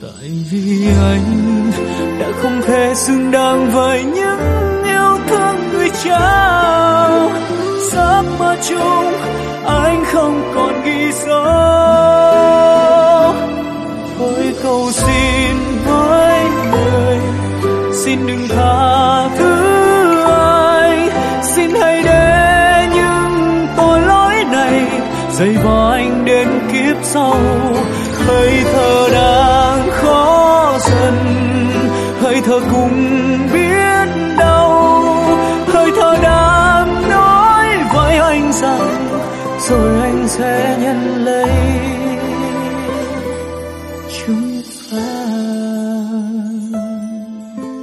Tại vì anh đã không thể xứng đáng với những yêu thương người trao, sắp mơ chung anh không còn ghi dấu. Tôi cầu xin với người, xin đừng tha thứ anh, xin hãy để những tội lỗi này dày vò anh đến kiếp sau. Hơi thở đang khó dần, hơi thở cũng biết đau, hơi thở đang nói với anh rằng rồi anh sẽ nhận lấy.